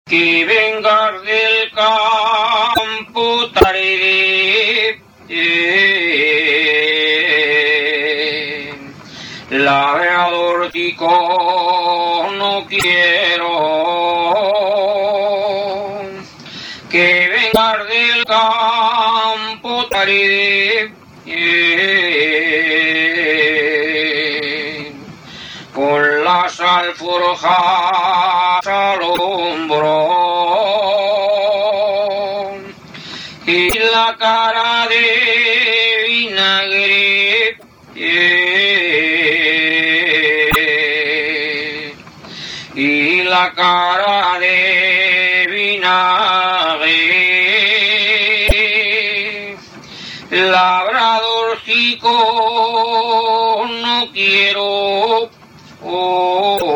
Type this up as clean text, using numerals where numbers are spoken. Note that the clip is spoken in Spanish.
que vengas del campo tarde, labrador chico no quiero, que vengas del campo tarde, con las alforjas al hombro y la cara de vinagre, y la cara de vinagre, labradorcico no quiero. Oh.